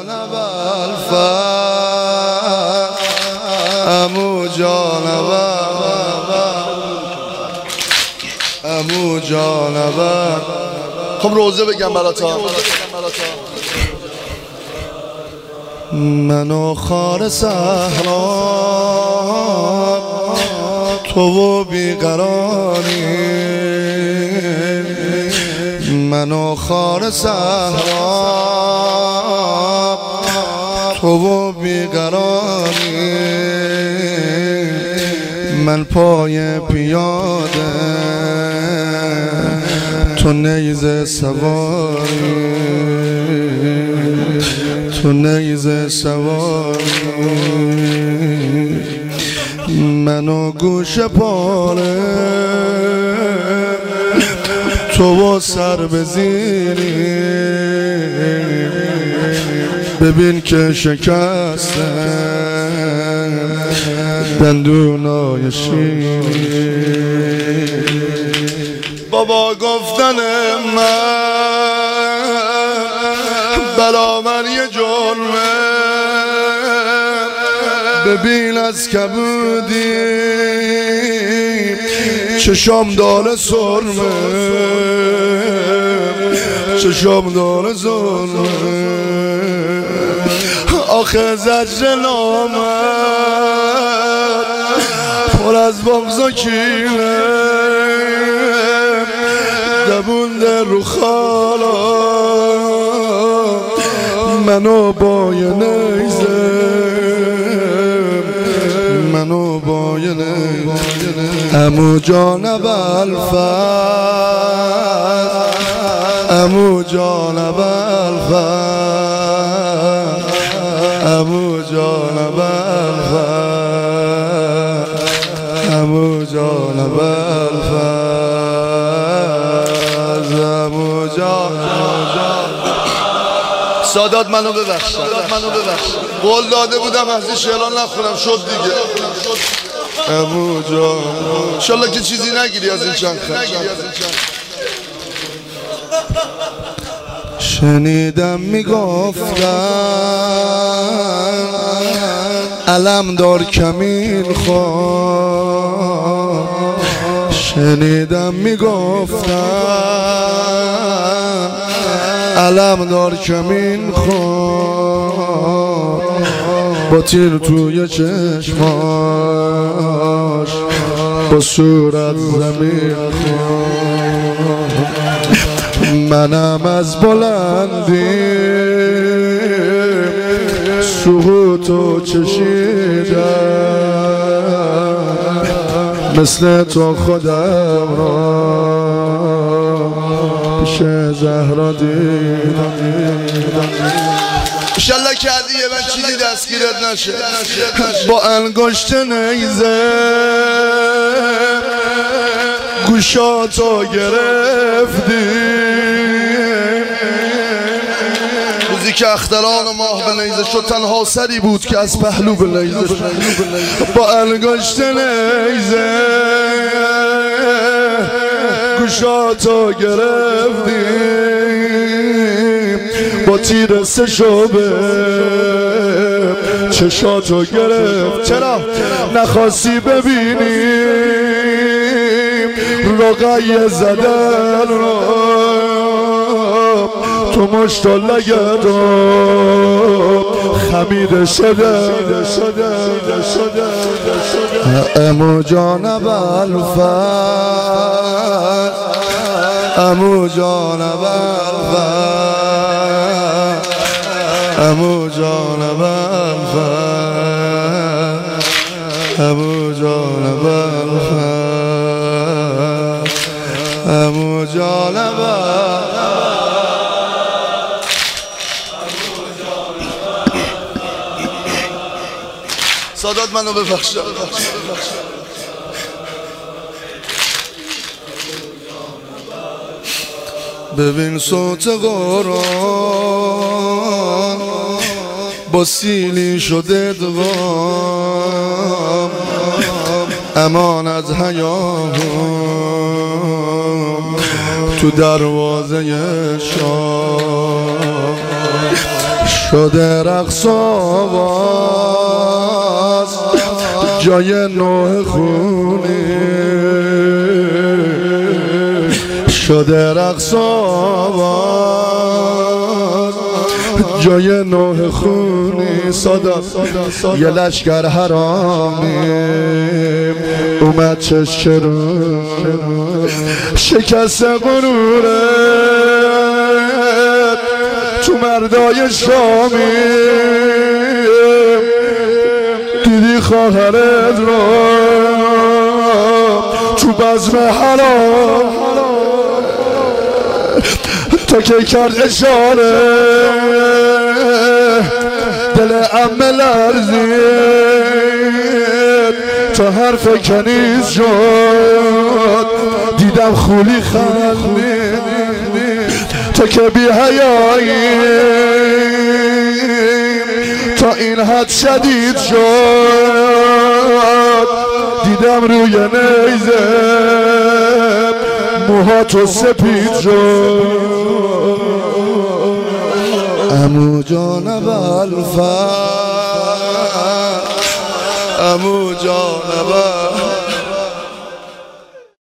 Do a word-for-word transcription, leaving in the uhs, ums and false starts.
جانب الفر امو جانب امو جانب. خب روزه بگم براتا. منو خار صحرا تو و بیقراری، منو خار صحرا تو و بیقراری، من پای پیاده تو نیزه سواری، تو نیزه سواری، منو گوش پاره تو و سر بزیری، ببین که شکسته دندونای شیری. بابا گفتن من بلا من یه جرمه، ببین از کبودی چشام داره سرمه، چشام داره سرمه، آخه زجر نامد پر از بغض و کینه، دبونده رو خالا منو با یه نیزه، منو با یه نیزه. امو جانب الفر امو جانب الفر امو جانب الفر امو جانب الفر امو جانب. سادات منو ببخش، سادات منو ببخش، قول داده بودم از این شعران نخونم، شد دیگه. امو جان انشالله که چیزی نگیری از این چند خط. شنیدم میگفتن علم دار کمین خواه، شنیدم میگفتن علم دار کمین خواه، با تیر توی چشماش با صورت زمین خواه، منم از بلندی سقوطو چشیدم، مثل تو خودم را پیش زهرا دیدم. انشالله که علیه من چیزی دستگیرت نشه. با انگشت نیزه گوشاتو گرفتی، روزی که اختران ماه به نیزه شد تنها سری بود که از پهلو به نیزه شد. با انگشت نیزه گوشاتو گرفتی، با تیر سه شعبه چشاتو گرفت. چرا نخواستی ببینی رقیه زدن رو تو مشت و لگد رو خمیده شده. امو جانب الفر امو جانب الفر امو جانب الفر امو جانب الفر امو جانب سادات منو ببخش. ببین صوت قرآن با سیلی شده دوام، امان از حیام تو دروازه شام. شده رقص آواز جای نوح خونی، شده رقص آواز جای نوح خونی. صدا یه لشکر حرامی اومد چشکرون شکست غروره تو مردای شامی، دیدی خواهرت رو تو بزم حرام تا که کرد اشاره دل عمه لرزید تا حرف کنیز شد، دیدم خولی خندید تا که بی حیایی تا این حد شدید شد، دیدم روی نیزه موهاتو سپید شد. عمو جان ابوالفضل، عمو جان ابوالفضل